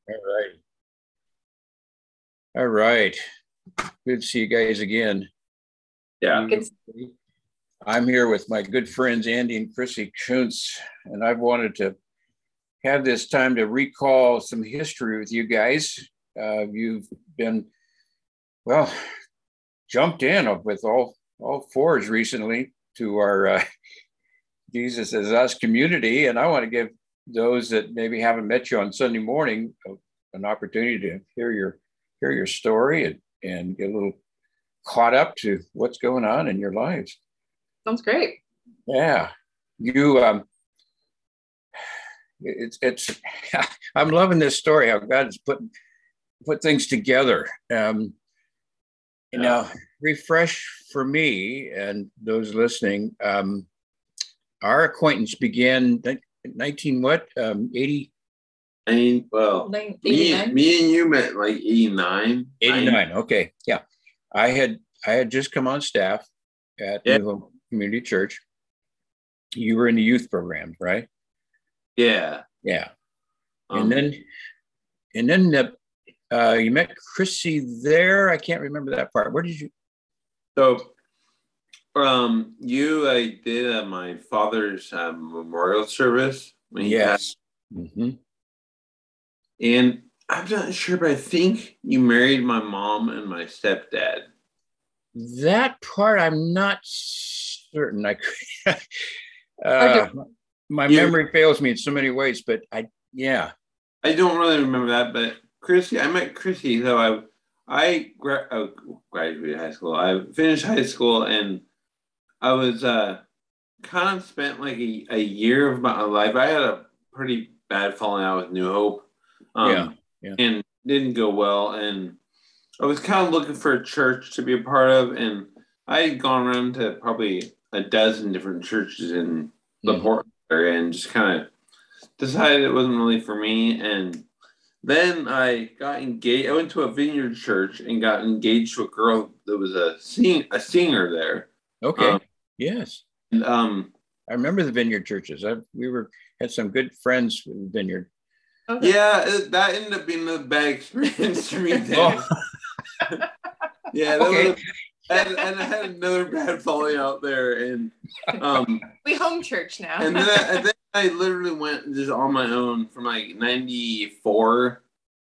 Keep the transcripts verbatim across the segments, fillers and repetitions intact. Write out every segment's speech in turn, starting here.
All right. All right. Good to see you guys again. Yeah. Good. I'm here with my good friends, Andy and Chrissy Kuntz, and I've wanted to have this time to recall some history with you guys. Uh, you've been, well, jumped in with all, all fours recently to our uh, Jesus as Us community, and I want to give those that maybe haven't met you on Sunday morning an opportunity to hear your hear your story and, and get a little caught up to what's going on in your lives. Sounds great. Yeah, you. Um, it's it's. I'm loving this story. How God has put put things together. Um, you know, refresh for me and those listening. Um, our acquaintance began nineteen what? Um, eighty. I mean, well, me, me and you met like eighty-nine. eighty-nine. Okay, yeah. I had I had just come on staff at yeah. New Home Community Church. You were in the youth program, right? Yeah. Yeah. Um, and then and then the, uh, you met Chrissy there. I can't remember that part. Where did you? So, um, you I did uh, my father's um, memorial service. When he yes. Mm-hmm. And I'm not sure, but I think you married my mom and my stepdad. That part I'm not certain. I uh, my memory fails me in so many ways, but I yeah. I don't really remember that, but Chrissy, I met Chrissy. So I I gra- uh, graduated high school. I finished high school, and I was uh, kind of spent like a, a year of my life. I had a pretty bad falling out with New Hope. Um, yeah, yeah. And didn't go well. And I was kind of looking for a church to be a part of. And I had gone around to probably a dozen different churches in the mm-hmm. Portland area and just kind of decided it wasn't really for me. And then I got engaged. I went to a Vineyard church and got engaged to a girl that was a, sing- a singer there. Okay. Um, yes. And, um, I remember the Vineyard churches. I, we were had some good friends with Vineyard. Okay. Yeah, it, that ended up being a bad experience for me. Oh. yeah, that okay. was a, and, and I had another bad falling out there, and um, we home church now. and then I, and then I literally went just on my own from like ninety-four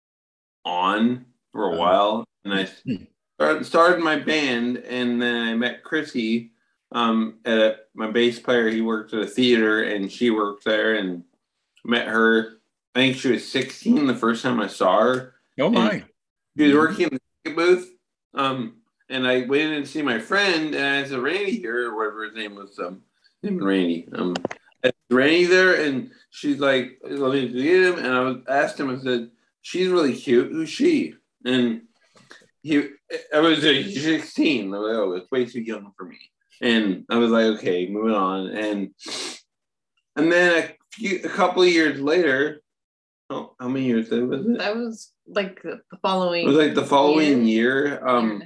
on for a um, while, and I started, started my band, and then I met Chrissy, um, at a, my bass player. He worked at a theater, and she worked there, and met her. I think she was sixteen the first time I saw her. Oh my! She was working in the ticket booth, um, and I went in to see my friend, and I said, "Randy here," or whatever his name was. Um, name Randy. Um, Randy there, and she's like, "Let me get him." And I was asked him. I said, "She's really cute. Who's she?" And he, I was like, sixteen. I was like, "Oh, it's way too young for me." And I was like, "Okay, moving on." And and then a few, a couple of years later. Oh, how many years that was it? That was like the following. It was like the following year. year. Um,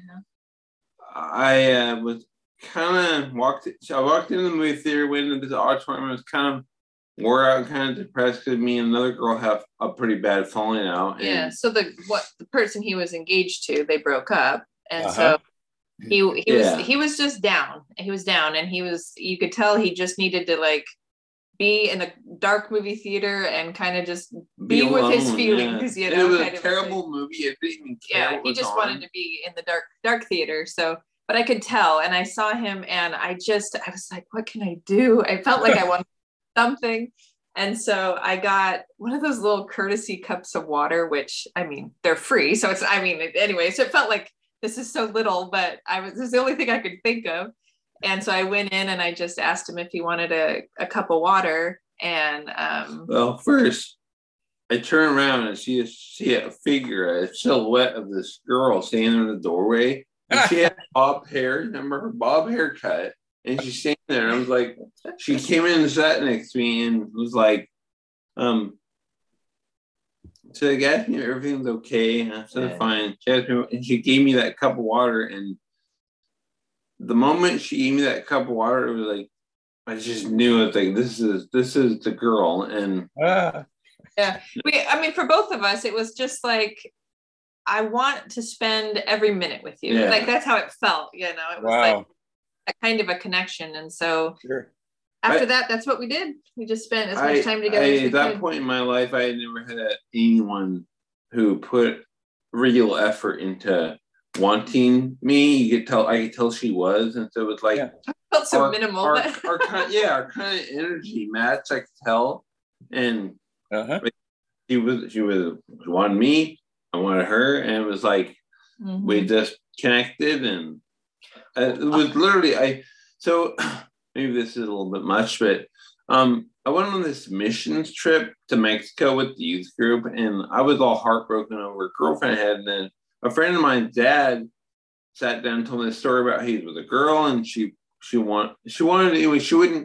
I uh, was kind of walked. So I walked into the movie theater, went into the auditorium. I was kind of wore out, kind of depressed because me and another girl have a pretty bad falling out. And yeah. So the what the person he was engaged to, they broke up, and uh-huh. so he he yeah. was he was just down. He was down, and he was. You could tell he just needed to like. Be in a dark movie theater and kind of just be, be with alone, his feelings, yeah. you know. It was kind a of terrible like, movie. It didn't even care. Yeah, what he was just on. wanted to be in the dark, dark theater. So, but I could tell, and I saw him, and I just, I was like, what can I do? I felt like I wanted something, and so I got one of those little courtesy cups of water, which I mean, they're free, so it's, I mean, anyway, so it felt like this is so little, but I was, this is the only thing I could think of, and so I went in and I just asked him if he wanted a, a cup of water. And um well, first I turn around and see a, see a figure, a silhouette of this girl standing in the doorway. And she had bob hair, remember her bob haircut, and she's standing there. And I was like, she came in and sat next to me and was like, um, so they asked me if everything's okay. And I said, yeah. Fine. She asked me, and she gave me that cup of water. And the moment she gave me that cup of water, it was like, I just knew it. Like this is this is the girl, and ah. Yeah. We, I mean, for both of us, it was just like, I want to spend every minute with you. Yeah. Like, that's how it felt, you know, it was Wow. like a kind of a connection. And so Sure. after I- that, that's what we did. We just spent as much I, time together I, as we at that could. point in my life, I had never had anyone who put real effort into wanting me. You could tell, I could tell she was, and so it was like Yeah. Felt so our, minimal. our, but our kind, yeah, our kind of energy matched. I could tell, and Uh-huh. she was, she was she wanted me, I wanted her, and it was like Mhm. we just connected, and uh, it was literally I. So maybe this is a little bit much, but um, I went on this missions trip to Mexico with the youth group, and I was all heartbroken over a girlfriend I had. And then a friend of mine's dad sat down and told me the story about how he was with a girl, and she she want she wanted anyway. She wouldn't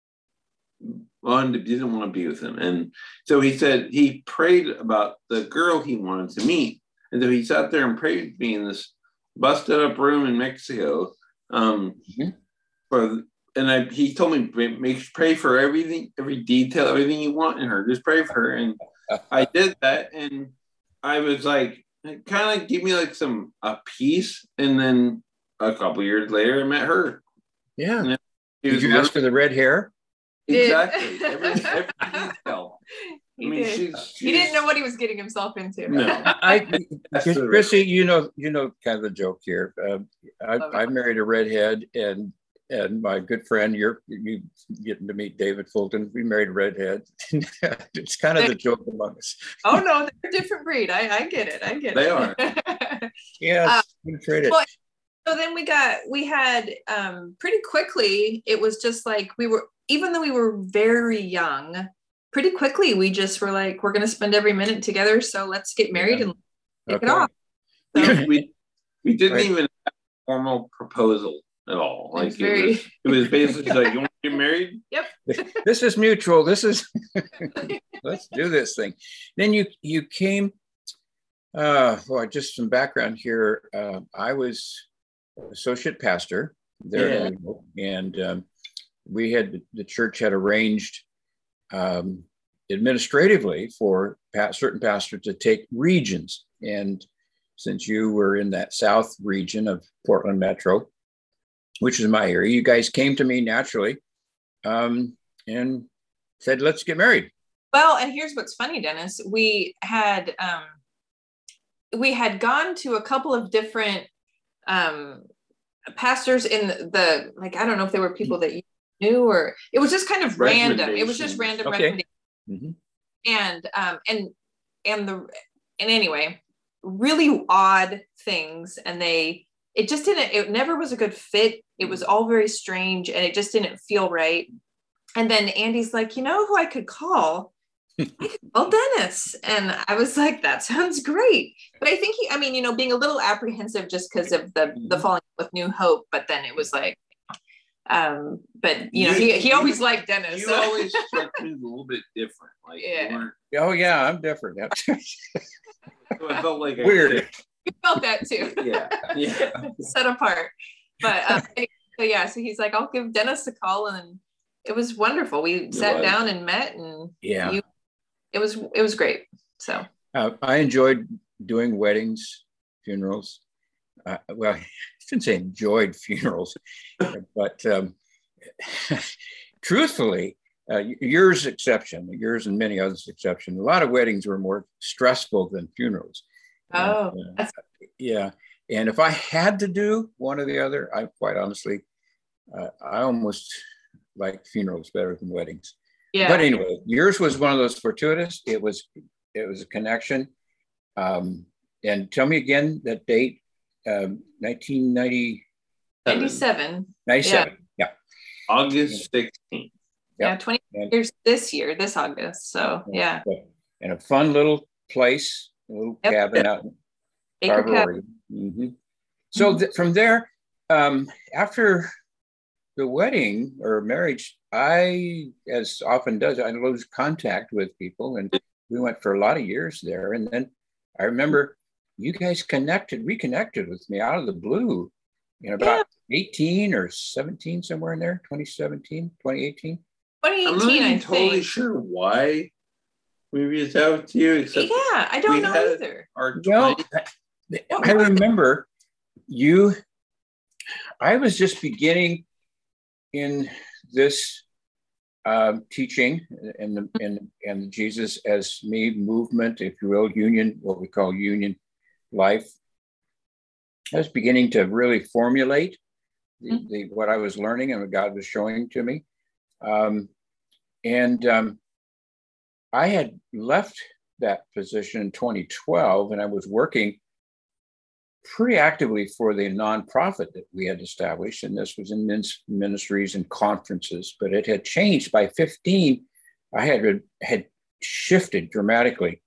wanted didn't want to be with him, and so he said he prayed about the girl he wanted to meet, and so he sat there and prayed with me in this busted up room in Mexico. Um, Mhm. for and I he told me make pray for everything, every detail, everything you want in her. Just pray for her, and I did that, and I was like, it kind of gave me like some a peace, and then a couple years later, I met her. Yeah. And she Did was you ask for the red hair? Did. exactly every, every detail. He I mean, did. she's, she's He didn't know what he was getting himself into. No, I, That's the Chrissy, you know, you know, kind of the joke here. Um, I, Love it. I married a redhead, and and my good friend, you're you getting to meet David Fulton. We married a redhead. It's kind of the joke among us. Oh no, they're a different breed. I, I get it. I get They it. are. Yes, Uh, we traded. well, So then we got, we had um, pretty quickly, it was just like we were, even though we were very young, pretty quickly we just were like, we're going to spend every minute together. So let's get married Yeah. and kick Okay. it off. we, So we, we didn't Right. even have a formal proposal at all. It Like was it very- was, it was basically like, you want to get married? This is mutual. This is let's do this thing. Then you you came. Uh, well, just some background here. Uh, I was associate pastor there, Yeah. in Louisville, and um, we had the church had arranged um, administratively for pa- certain pastors to take regions. And since you were in that south region of Portland Metro, which is my area, you guys came to me naturally um, and said, "Let's get married." Well, and here's what's funny, Dennis. We had um, we had gone to a couple of different um, pastors in the, the like. I don't know if they were people that you knew, or it was just kind of random. It was just random Okay. recommendations. Mhm. And um, and and the and anyway, really odd things, and they it just didn't. It never was a good fit. It was all very strange, and it just didn't feel right. And then Andy's like, you know who I could call? I could call Dennis. And I was like, that sounds great. But I think he, I mean, you know, being a little apprehensive just because of the the falling with New Hope. But then it was like, um, but you know, You- he he you- always liked Dennis. You so- always struck me as a little bit different. Like Yeah. you weren't, Oh yeah, I'm different. Yep. so I felt like I Weird. did- You felt that too. Yeah. Yeah. Set apart. But um, so yeah, so he's like, I'll give Dennis a call, and it was wonderful. We sat was. down and met, and Yeah. you, it was it was great. So Uh, I enjoyed doing weddings, funerals. Uh, well, I shouldn't say enjoyed funerals, but um, truthfully, uh, yours exception, yours and many others exception. A lot of weddings were more stressful than funerals. oh, And, uh, that's yeah. And if I had to do one or the other, I quite honestly, uh, I almost like funerals better than weddings. yeah. But anyway, yours was one of those fortuitous. It was, it was a connection. Um, and tell me again that date, um, nineteen ninety, ninety-seven. ninety-seven. Yeah. August sixteenth. Yeah, Yep. twenty And- years this year, this August. So yeah, And a fun little place, a little Yep. cabin out in Baker Carver, Cap. Oregon. Mhm. So th- from there, um, after the wedding or marriage, I, as often does, I lose contact with people, and we went for a lot of years there. And then I remember you guys connected, reconnected with me out of the blue, you know, about eighteen or seventeen, somewhere in there, twenty seventeen, twenty eighteen. I'm not twenty eighteen, I even totally think. sure why we reached out to you. Except yeah, I don't know either. Our well, I remember you. I was just beginning in this uh, teaching and the and and the Jesus as me movement, if you will, union, what we call union life. I was beginning to really formulate the, mm-hmm. the what I was learning and what God was showing to me. Um, and um, I had left that position in twenty twelve, and I was working pretty actively for the nonprofit that we had established. And this was in ministries and conferences, but it had changed by fifteen. I had, had shifted dramatically.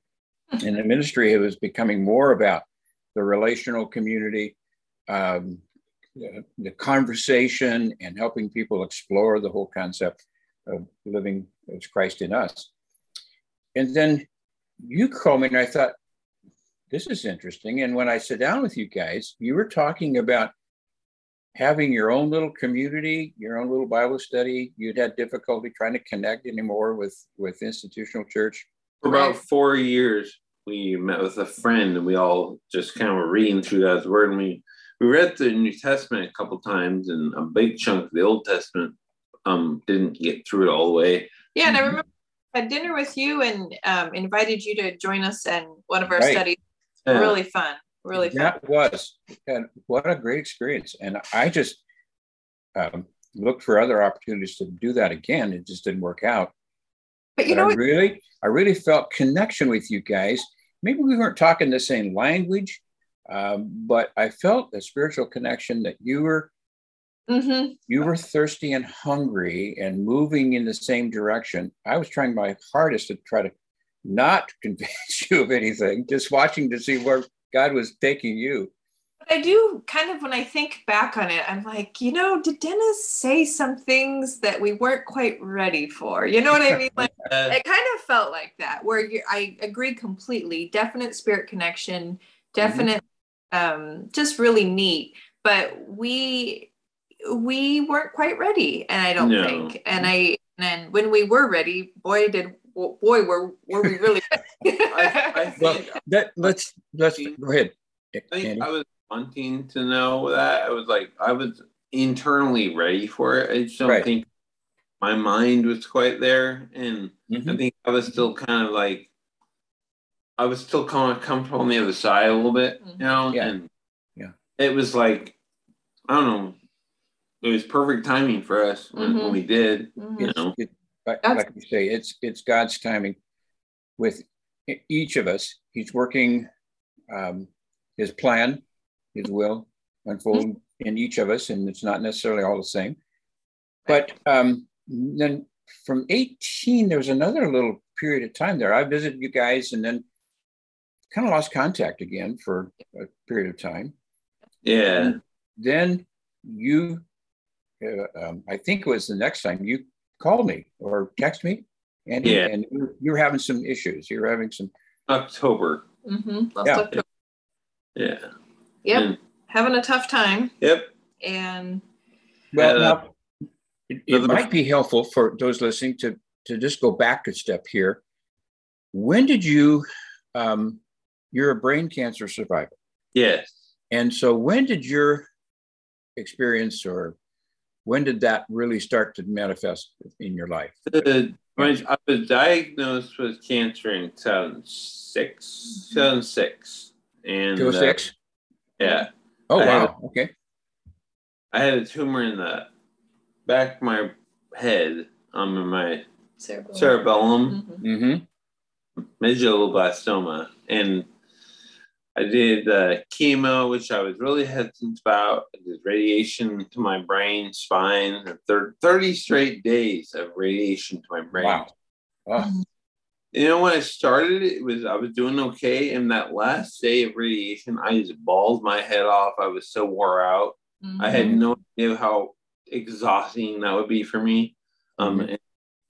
In the ministry, it was becoming more about the relational community, um, the, the conversation, and helping people explore the whole concept of living as Christ in us. And then you called me, and I thought, this is interesting. And when I sat down with you guys, you were talking about having your own little community, your own little Bible study. You'd had difficulty trying to connect anymore with, with institutional church. For about four years, we met with a friend, and we all just kind of were reading through God's word. And we, we read the New Testament a couple times, and a big chunk of the Old Testament um, didn't get through it all the way. Yeah, and I remember I had dinner with you and um, invited you to join us in one of our right. studies. Yeah. Really fun, really fun. That was, and what a great experience. And I just um, looked for other opportunities to do that again. It just didn't work out. But you but know, I what? really, I really felt connection with you guys. Maybe we weren't talking the same language, um, but I felt a spiritual connection that you were, mm-hmm. you were thirsty and hungry and moving in the same direction. I was trying my hardest to try to not convince you of anything, just watching to see where God was taking you. But I do kind of, when I think back on it, I'm like, you know, did Dennis say some things that we weren't quite ready for? You know what I mean? Like, it kind of felt like that, where you, I agree completely. Definite spirit connection, definite, mm-hmm. um, just really neat. But we we weren't quite ready, and I don't no. think. And I and when we were ready, boy, did boy were were we really ready. I, I think, well, that, let's let's go ahead. I think I was wanting to know that. I was like, I was internally ready for it. I just don't right. think my mind was quite there. And mm-hmm. I think I was still kind of like, I was still kind of comfortable on the other side a little bit, mm-hmm. you know? Yeah. And yeah. it was like, I don't know, it was perfect timing for us when, mm-hmm. when we did, mm-hmm. you know? It, like, like you say, it's, it's God's timing with each of us. He's working um, his plan, his will unfold mm-hmm. in each of us, and it's not necessarily all the same. But um, then from eighteen, there was another little period of time there. I visited you guys and then kind of lost contact again for a period of time. Yeah. And then you, uh, um, I think it was the next time, you called me or text me, and, yeah. and you, you were having some issues. You were having some... October. Mm-hmm. Last yeah. October. Yeah. Yep. And, having a tough time. Yep. And well, uh, now, it, it might be helpful for those listening to to just go back a step here. When did you? Um, you're a brain cancer survivor. Yes. And so, when did your experience, or when did that really start to manifest in your life? Uh, when I was diagnosed with cancer in two thousand six. two thousand six. And two thousand six. Uh, yeah. Oh, I wow. Had, okay. I had a tumor in the back of my head, um, in my cerebellum, cerebellum mm-hmm. medulloblastoma. And I did uh, chemo, which I was really hesitant about. I did radiation to my brain, spine, thirty straight days of radiation to my brain. Wow. Wow. You know, when I started, it was I was doing okay, and that last day of radiation, I just bawled my head off. I was so wore out. Mm-hmm. I had no idea how exhausting that would be for me. Um, mm-hmm. and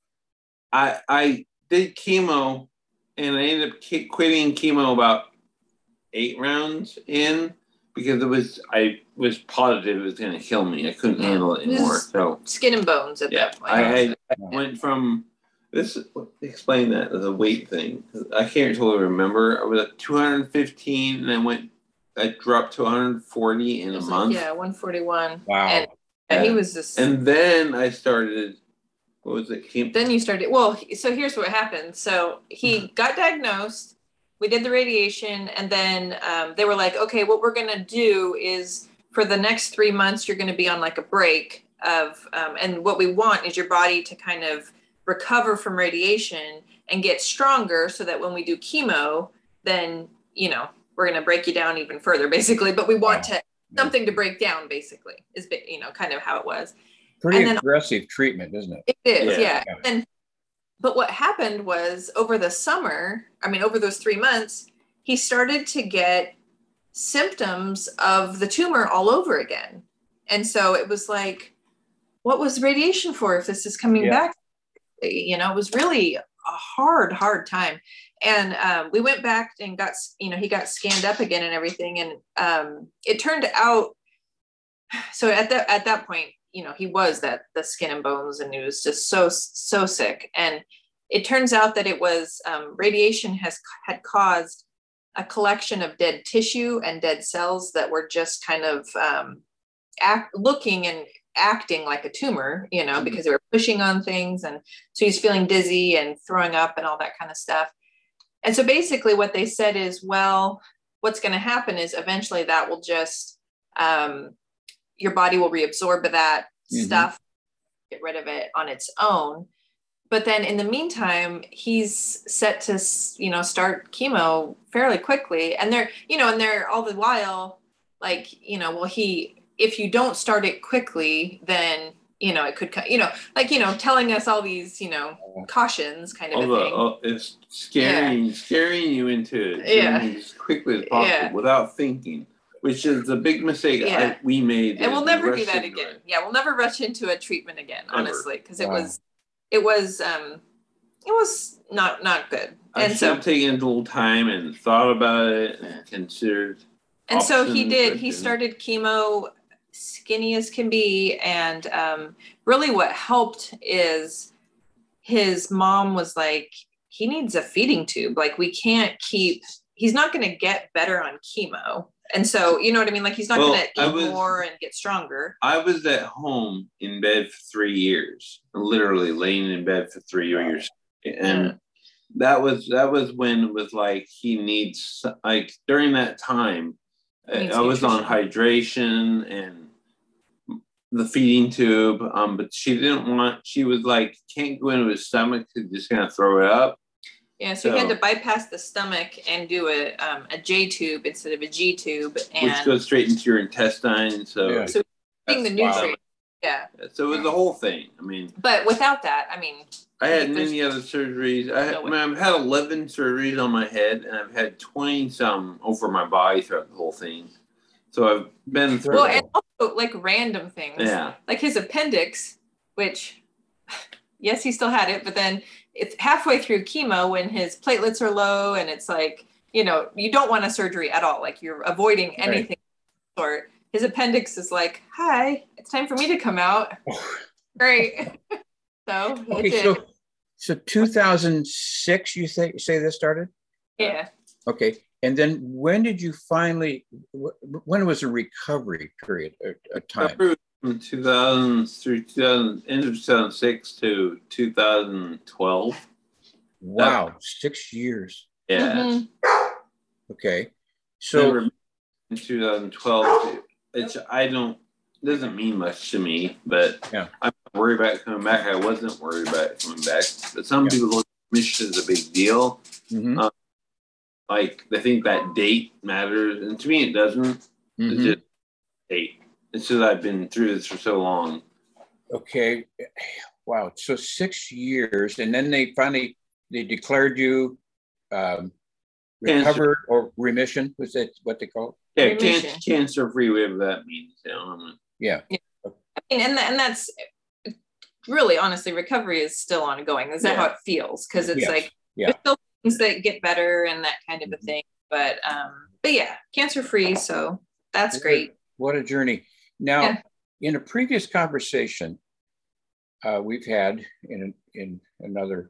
I I did chemo, and I ended up quitting chemo about eight rounds in because it was I was positive it was going to kill me. I couldn't handle it anymore. So skin and bones at yeah, that point. I, I, I went from This explain that the weight thing. I can't totally remember. I was at two hundred fifteen, and I went. I dropped to one hundred forty in a month. Like, yeah, one forty-one. Wow. And yeah, he was just. And then I started. What was it? Came- then you started. Well, so here's what happened. So he mm-hmm. got diagnosed. We did the radiation, and then um, they were like, "Okay, what we're gonna do is for the next three months, you're gonna be on like a break of, um, and what we want is your body to kind of recover from radiation and get stronger, so that when we do chemo, then you know." We're going to break you down even further, basically. But we want wow. to something to break down, basically, is, you know, kind of how it was. Pretty then, aggressive treatment, isn't it? It is, yeah. yeah. And but what happened was over the summer, I mean, over those three months, he started to get symptoms of the tumor all over again. And so it was like, what was radiation for if this is coming yeah. back? You know, it was really a hard, hard time. And um, we went back and got, you know, he got scanned up again and everything. And um, it turned out, so at that, at that point, you know, he was that the skin and bones, and he was just so, so sick. And it turns out that it was um, radiation has had caused a collection of dead tissue and dead cells that were just kind of um, act, looking and acting like a tumor, you know, because they were pushing on things. And so he's feeling dizzy and throwing up and all that kind of stuff. And so basically what they said is, well, what's going to happen is eventually that will just, um, your body will reabsorb that mm-hmm. stuff, get rid of it on its own. But then in the meantime, he's set to, you know, start chemo fairly quickly. And they're, you know, and they're all the while like, you know, well, he, if you don't start it quickly, then, you know, it could, you know, like, you know, telling us all these, you know, cautions kind of Although, a thing. Oh, it's scaring, yeah. scaring you into it yeah. as quickly as possible yeah. without thinking, which is a big mistake yeah. I, we made. And we'll never do that again. It. Yeah, we'll never rush into a treatment again, Ever. honestly, because it wow. was, it was, um, it was not not good. I and should so have taken a little time and thought about it and considered. And so he did. He started chemo skinny as can be. And um, really what helped is his mom was like, he needs a feeding tube. Like, we can't keep, he's not going to get better on chemo. And so, you know what I mean? Like, he's not well, going to eat was, more and get stronger. I was at home in bed for three years, literally laying in bed for three years. And yeah. that was, that was when it was like, he needs, like during that time, I was on hydration and the feeding tube, um, but she didn't want, she was like, can't go into his stomach, because just gonna throw it up. Yeah, so, so he had to bypass the stomach and do a um, a J tube instead of a G tube. And which goes straight into your intestine. So, yeah. so getting the nutrients. Yeah. So it was the whole thing. I mean. But without that, I mean. I had many other surgeries. I, had, no I mean, I've had eleven surgeries on my head, and I've had twenty some over my body throughout the whole thing. So I've been through. Well, and also like random things. Yeah. Like his appendix, which, yes, he still had it, but then it's halfway through chemo when his platelets are low, and it's like, you know, you don't want a surgery at all. Like, you're avoiding anything of the sort. His appendix is like, hi, it's time for me to come out. Great. So he okay, did. so so two thousand six, you say say this started? Yeah. Okay, and then when did you finally? When was the recovery period? A, a time from two thousand through two thousand, end of two thousand six to two thousand twelve. Wow, that, six years. Yeah. Mm-hmm. Okay, so in two thousand twelve, it's I don't. Doesn't mean much to me, but yeah. I'm worried about coming back. I wasn't worried about coming back, but some yeah. people look at mission as a big deal. Mm-hmm. Um, like they think that date matters, and to me, it doesn't. Mm-hmm. It's just date. It's just I've been through this for so long. Okay, wow. So six years, and then they finally they declared you um, recovered cancer. Or remission. Was that what they call it? Yeah, cancer, cancer free, whatever that means. You know? Yeah. yeah. I mean, and, and that's really, honestly, recovery is still ongoing. Is that yeah. how it feels? Because it's yes. like, yeah. there's still things that get better and that kind of a thing. But, um, but yeah, cancer free. So that's what great. A, what a journey. Now, yeah. in a previous conversation uh, we've had in, in another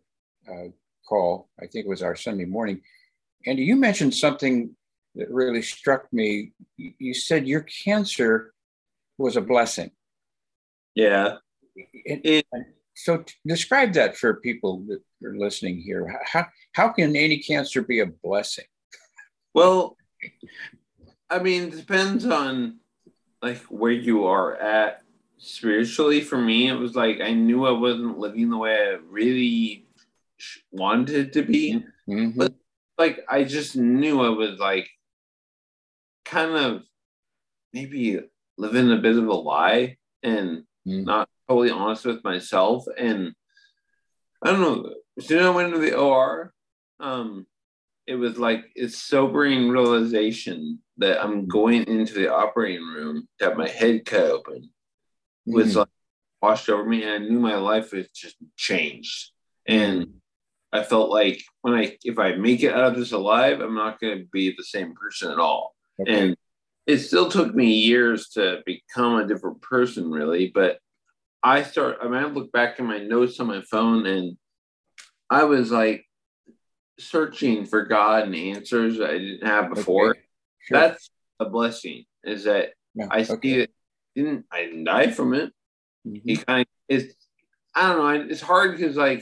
uh, call. I think it was our Sunday morning. Andy, you mentioned something that really struck me. You said your cancer was a blessing. Yeah. And, it, so t- describe that for people that are listening here. How, how can any cancer be a blessing? Well, I mean, it depends on like where you are at spiritually. For me, it was like I knew I wasn't living the way I really wanted to be, mm-hmm. but like I just knew I was like kind of maybe living a bit of a lie and mm. not totally honest with myself. And I don't know, as soon as I went into the O R, um, it was like it's sobering realization that I'm going into the operating room to have my head cut open mm. was like washed over me, and I knew my life had just changed. And mm. I felt like when I if I make it out of this alive, I'm not going to be the same person at all. Okay. And it still took me years to become a different person, really. But I start. I mean, I look back at my notes on my phone, and I was like searching for God and answers that I didn't have before. Okay. Sure. That's a blessing. Is that yeah. I see okay. it. Didn't I didn't die from it? Mm-hmm. It kind of it's. I don't know. It's hard because like.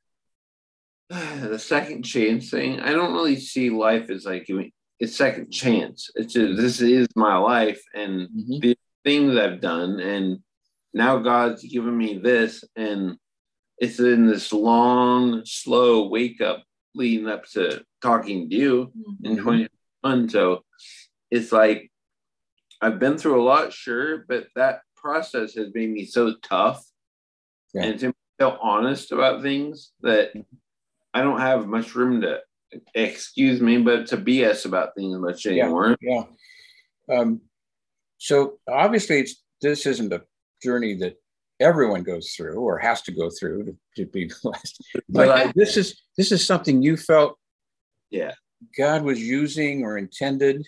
The second chance thing, I don't really see life as like it's second chance. It's just this is my life and mm-hmm. the things I've done, and now God's given me this, and it's in this long, slow wake up leading up to talking to you mm-hmm. in twenty twenty-one. So it's like I've been through a lot, sure, but that process has made me so tough yeah. and to feel honest about things that. I don't have much room to, excuse me, but to B S about things much anymore. Yeah. yeah. Um, so obviously, it's, this isn't a journey that everyone goes through or has to go through to, to be blessed. But I, this is this is something you felt, yeah, God was using or intended.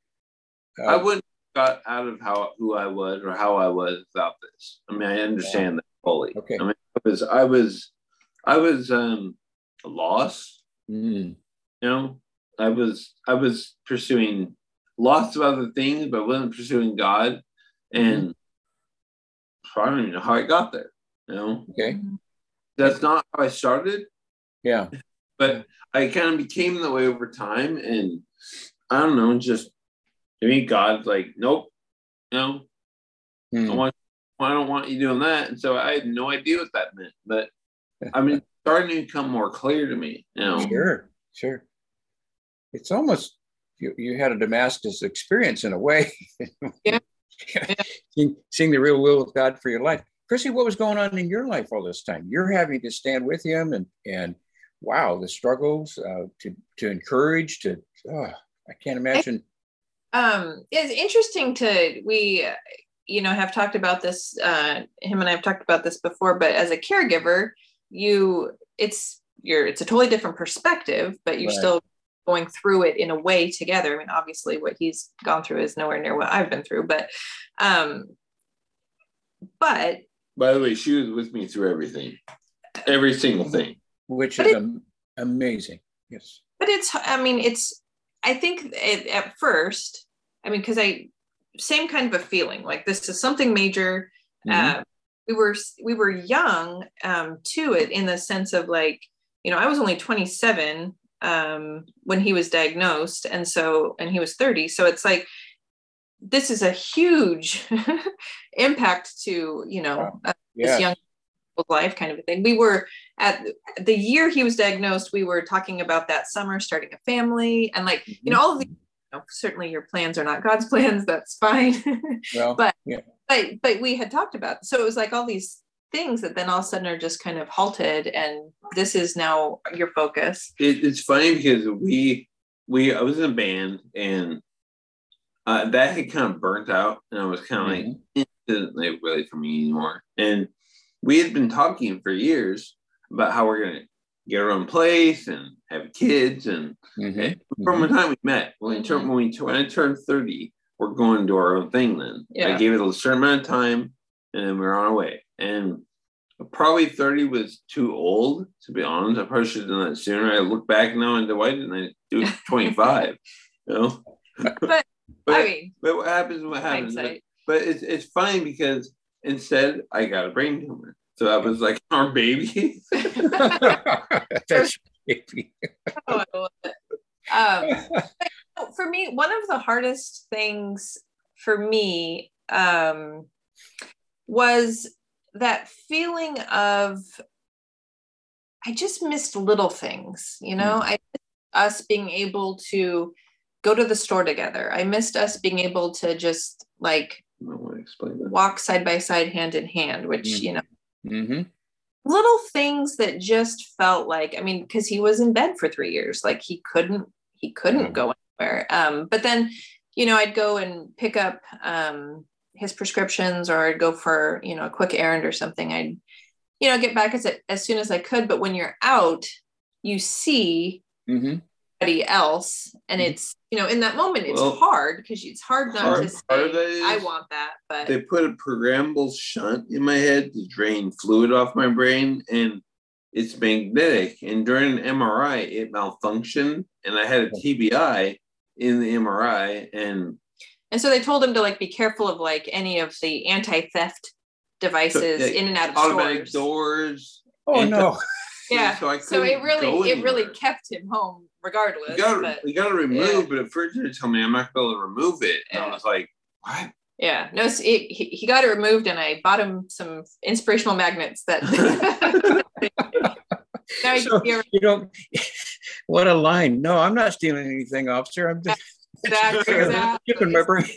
Uh, I wouldn't have got out of how who I was or how I was without this. I mean, I understand yeah. that fully. Okay. I mean, I was, I was, I was. um. loss mm. you know I was I was pursuing lots of other things but wasn't pursuing God, and mm-hmm. I don't even know how I got there, you know okay that's not how I started, yeah but I kind of became that way over time, and I don't know, just I mean God's like nope, you know mm. I want I don't want you doing that, and so I had no idea what that meant, but I mean starting to become more clear to me, you know. Sure, sure. It's almost you, you had a Damascus experience in a way. Yeah. seeing, seeing the real will of God for your life. Chrissy, what was going on in your life all this time? You're having to stand with him and and wow, the struggles uh, to to encourage, to oh, I can't imagine. Um, it's interesting to we you know have talked about this, uh, him and I have talked about this before, but as a caregiver, you it's you're it's a totally different perspective, but you're right. still going through it in a way together. I mean, obviously what he's gone through is nowhere near what I've been through, but um but by the way, she was with me through everything, every single thing, which is it, amazing. Yes, but it's I mean it's I think it, at first I mean because I same kind of a feeling like this is something major. mm-hmm. uh We were we were young um, to it in the sense of like, you know, I was only twenty-seven um, when he was diagnosed. And so and he was thirty. So it's like, this is a huge impact to, you know, uh, yeah. this young life kind of a thing. We were at the year he was diagnosed, we were talking about that summer, starting a family and like, mm-hmm. you know, all of the, you know, certainly your plans are not God's plans. That's fine. Well, but yeah. But but we had talked about, so it was like all these things that then all of a sudden are just kind of halted, and this is now your focus. It, it's funny because we we I was in a band, and uh, that had kind of burnt out, and I was kind of mm-hmm. like, it isn't like really for me anymore. And we had been talking for years about how we're gonna get our own place and have kids, and, mm-hmm. and from mm-hmm. the time we met, when we turned when we when I turned thirty. We're going to do our own thing then. Yeah. I gave it a certain amount of time, and then we we're on our way. And probably thirty was too old, to be honest. I probably should have done that sooner. I look back now and why didn't I do it twenty-five? You know? But, but I mean, but what happens, what happens. But, but it's it's funny because instead I got a brain tumor. So that was like our baby. That's baby. Oh, I love it. Um, for me, one of the hardest things for me um, was that feeling of I just missed little things, you know. Mm. I missed us being able to go to the store together. I missed us being able to just like walk side by side, hand in hand, which mm-hmm. you know, mm-hmm. little things that just felt like, I mean, because he was in bed for three years, like he couldn't, he couldn't mm-hmm. go anywhere. Um, but then, you know, I'd go and pick up um, his prescriptions, or I'd go for, you know, a quick errand or something. I'd, you know, get back as as soon as I could. But when you're out, you see mm-hmm. somebody else, and mm-hmm. it's, you know, in that moment, it's well, hard because it's hard not hard, to say, I want that. But they put a programmable shunt in my head to drain fluid off my brain, and it's magnetic. And during an M R I, it malfunctioned, and I had a T B I in the M R I. And and so they told him to like be careful of like any of the anti-theft devices so, yeah, in and out of automatic stores. doors. Oh no. Yeah. So, so it really it really kept him home regardless. You gotta, but, you gotta remove, yeah. but at first they told me I'm not going to remove it. And yeah. I was like, what? Yeah. No, so it, he, he got it removed, and I bought him some inspirational magnets that now so, you know, what a line. No, I'm not stealing anything, officer. I'm just exactly, exactly. keeping my brain.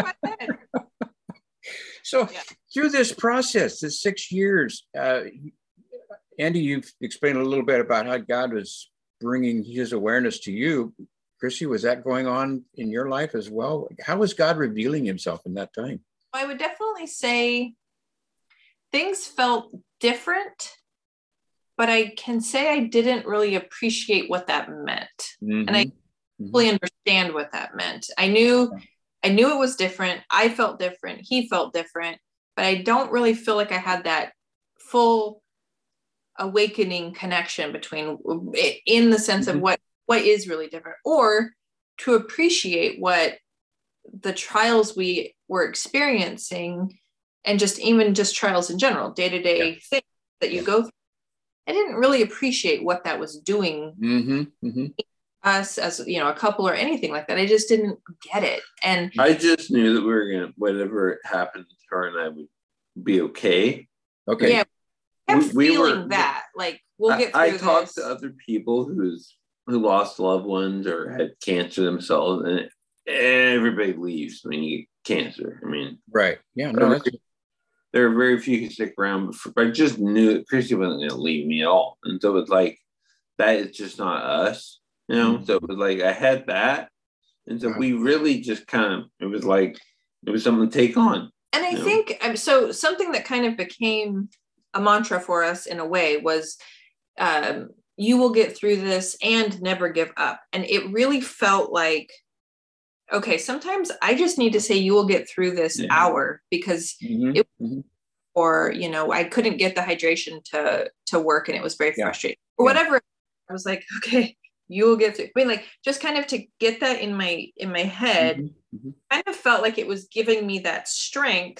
So yeah. through this process, this six years, uh, Andy, you've explained a little bit about how God was bringing his awareness to you. Chrissy, was that going on in your life as well? How was God revealing himself in that time? I would definitely say things felt different, but I can say I didn't really appreciate what that meant. Mm-hmm. And I mm-hmm. fully understand what that meant. I knew I knew it was different. I felt different. He felt different, but I don't really feel like I had that full awakening connection between, in the sense mm-hmm. of what, what is really different, or to appreciate what the trials we were experiencing, and just even just trials in general, day-to-day yeah. things that you yeah. go through. I didn't really appreciate what that was doing mm-hmm. Mm-hmm. us as, you know, a couple or anything like that. I just didn't get it. And I just knew that we were going to, whatever happened, her and I would be okay. Okay. Yeah. I kept we, feeling we were, that, like, we'll get through I, I this. talked to other people who's who lost loved ones or had cancer themselves, and everybody leaves when you get cancer. I mean, right. Yeah. No, that's... there are very few who stick around, but, for, but I just knew that Christy wasn't going to leave me at all. And so it's like, that is just not us, you know? Mm-hmm. So it was like, I had that. And so wow. we really just kind of, it was like, it was something to take on. And I think, know? so something that kind of became a mantra for us in a way was, um, you will get through this and never give up. And it really felt like, okay, sometimes I just need to say you will get through this yeah. hour, because mm-hmm. it, mm-hmm. or, you know, I couldn't get the hydration to, to work, and it was very yeah. frustrating or yeah. whatever. I was like, okay, you will get through. I mean, like, just kind of to get that in my, in my head, mm-hmm. Mm-hmm. kind of felt like it was giving me that strength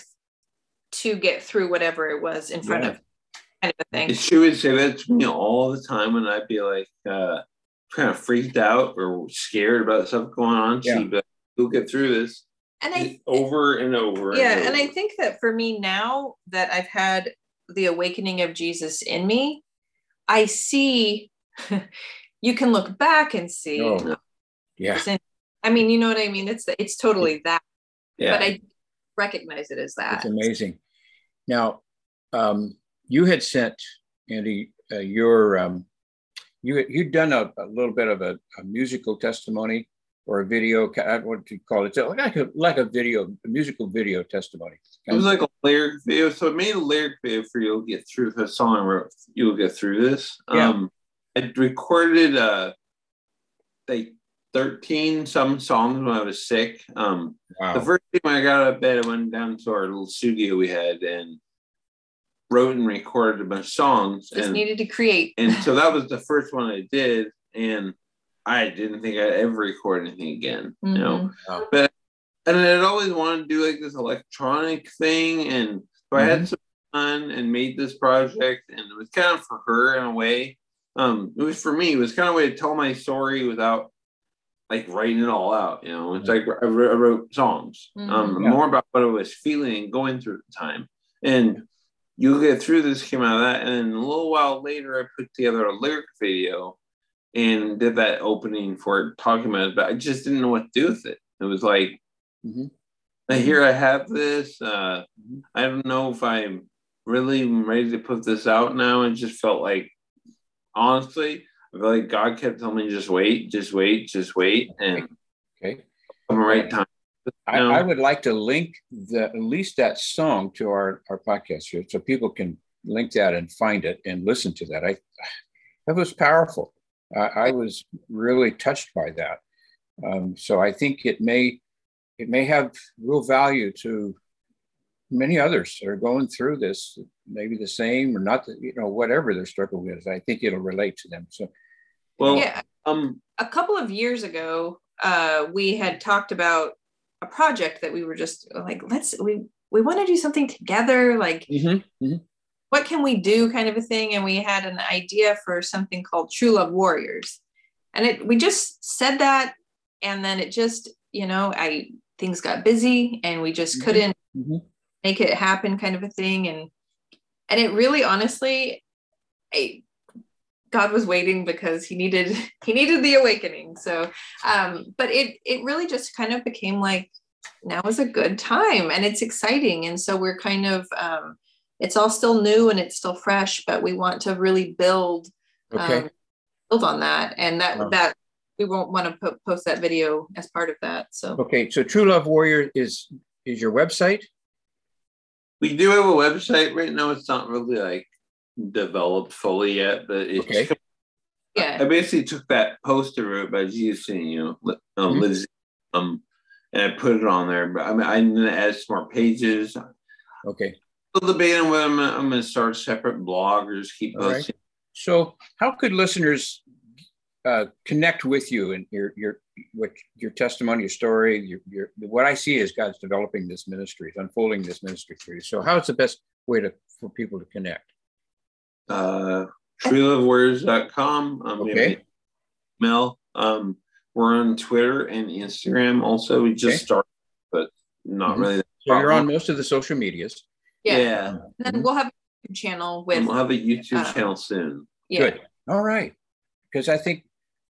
to get through whatever it was in front yeah. of. Kind of a thing. She would say that to me all the time, and I'd be like, uh, kind of freaked out or scared about stuff going on. Yeah. She'd be like, "We'll get through this," and I over and over. Yeah, and, over. and I think that for me now that I've had the awakening of Jesus in me, I see. You can look back and see. Oh, yeah. I mean, you know what I mean. It's it's totally that. Yeah. But I recognize it as that. It's amazing. Now. Um, You had sent, Andy, uh, your, um, you, you'd done a, a little bit of a, a musical testimony or a video, what do you call it? So like a, like a video, a musical video testimony. It was like a lyric video. So I made a lyric video for You'll Get Through, the song I wrote, You'll Get Through This. Yeah. Um, I recorded uh, like thirteen some songs when I was sick. Um, wow. The first time I got out of bed, I went down to our little studio we had, and wrote and recorded a bunch of songs. Just and, needed to create. And so that was the first one I did. And I didn't think I'd ever record anything again, mm-hmm. you know. Oh. But and I'd always wanted to do like this electronic thing. And so mm-hmm. I had some fun and made this project. And it was kind of for her in a way. Um, it was for me. It was kind of a way to tell my story without like writing it all out, you know. It's like I wrote, I wrote songs, mm-hmm. um, yeah. more about what I was feeling and going through at the time. And You'll Get Through This came out of that. And then a little while later, I put together a lyric video and did that opening for it, talking about it. But I just didn't know what to do with it. It was like, mm-hmm. here I have this. Uh, mm-hmm. I don't know if I'm really ready to put this out now. It just felt like, honestly, I feel like God kept telling me, just wait, just wait, just wait. And okay, on the right time. I, I would like to link the, at least that song to our, our podcast here so people can link that and find it and listen to that. I that was powerful. I, I was really touched by that. Um, so I think it may it may have real value to many others that are going through this, maybe the same or not, the, you know, whatever their struggle is. I think it'll relate to them. So, well, yeah, um, a couple of years ago, uh, we had talked about a project that we were just like, let's, we, we want to do something together. Like, mm-hmm, mm-hmm. what can we do kind of a thing? And we had an idea for something called True Love Warriors. And it, we just said that. And then it just, you know, I, things got busy and we just mm-hmm, couldn't mm-hmm. make it happen kind of a thing. And, and it really, honestly, I, God was waiting because he needed, he needed the awakening. So, um, but it, it really just kind of became like, now is a good time and it's exciting. And so we're kind of, um, it's all still new and it's still fresh, but we want to really build, okay. um, build on that. And that, wow. that we won't want to po- post that video as part of that. So, okay. So True Love Warrior is, is your website? We do have a website right now. It's not really like developed fully yet, but it's okay. yeah. I basically took that post I wrote by Jesus and you know, um, mm-hmm. Liz, um, and I put it on there. But I mean, I'm gonna add some more pages. Okay. Still debating whether I'm, I'm gonna start a separate blog or just keep All posting. Right. So, how could listeners uh, connect with you and your your what your testimony, your story, your your what I see is God's developing this ministry, unfolding this ministry through you. So, how is the best way to for people to connect? Uh, true love warriors dot com. Um, okay. Email. Um, we're on Twitter and Instagram. Also, we just okay. started, but not mm-hmm. really. So you're on most of the social medias. Yeah. yeah. And then mm-hmm. we'll have a YouTube channel with. And we'll have a YouTube uh, channel soon. Yeah. Good. All right. Because I think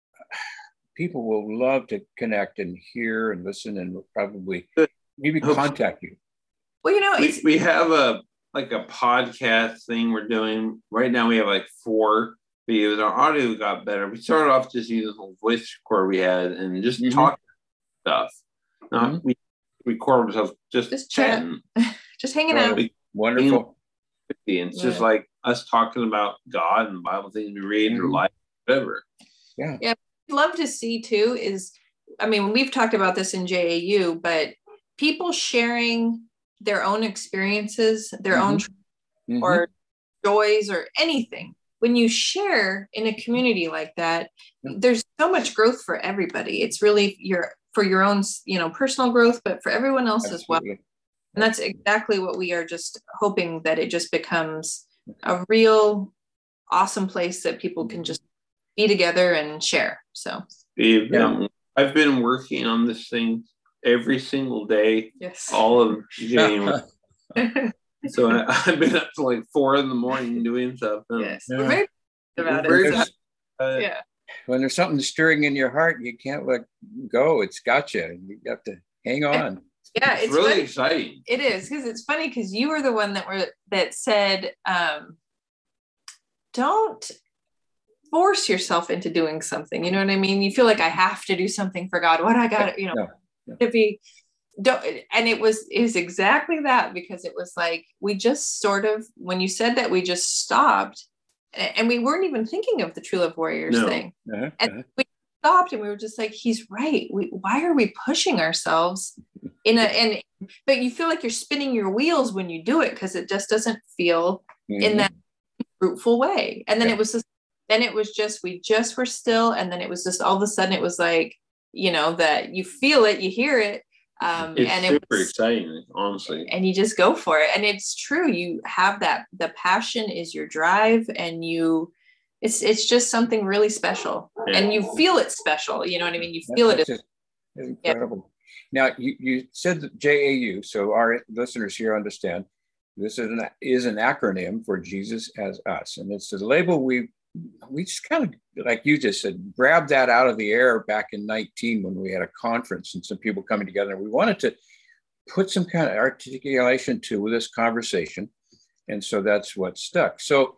people will love to connect and hear and listen and will probably maybe contact you. Well, you know, we, it's, we have a like a podcast thing we're doing right now. We have like four videos. Our audio got better. We started off just using the voice recorder we had and just mm-hmm. talking stuff. Not mm-hmm. we record ourselves just, just chatting, just hanging oh, out. Wonderful. And it's yeah. just like us talking about God and Bible things we read mm-hmm. or life, whatever. Yeah. Yeah. I'd love to see too is, I mean, we've talked about this in J A U, but people sharing their own experiences, their mm-hmm. own mm-hmm. or joys or anything. When you share in a community like that, mm-hmm. there's so much growth for everybody. It's really your for your own, you know, personal growth, but for everyone else Absolutely. As well. And that's exactly what we are just hoping, that it just becomes a real awesome place that people can just be together and share. So Steve, yeah. um, I've been working on this thing every single day, yes. all of January. So I, I've been up to like four in the morning doing stuff. Yes, yeah. We're very about when it. There's, uh, yeah. When there's something stirring in your heart, you can't let go. It's got you. You have to hang on. Yeah, it's, it's really funny. exciting. It is, because it's funny because you were the one that were that said, um, "Don't force yourself into doing something." You know what I mean? You feel like I have to do something for God. What I got, you know, no, no. to be. Don't, and it was is exactly that, because it was like we just sort of, when you said that, we just stopped, and we weren't even thinking of the True Love Warriors no. thing, uh-huh, and uh-huh. we stopped and we were just like, he's right. We, why are we pushing ourselves in a and but you feel like you're spinning your wheels when you do it, because it just doesn't feel mm-hmm. in that fruitful way. And then yeah. it was just, then it was just, we just were still. And then it was just all of a sudden it was like, you know, that you feel it, you hear it. Um, it's and super it was, exciting, honestly. And you just go for it. And it's true. You have that, the passion is your drive, and you, it's, it's just something really special, yeah. and you feel it special. You know what I mean? You feel That's it. Just incredible. Yeah. Now you, you said that J A U, so our listeners here understand this is an, is an acronym for Jesus as Us. And it's a label we, we just kind of, like you just said, grabbed that out of the air back in nineteen when we had a conference and some people coming together. And we wanted to put some kind of articulation to this conversation. And so that's what stuck. So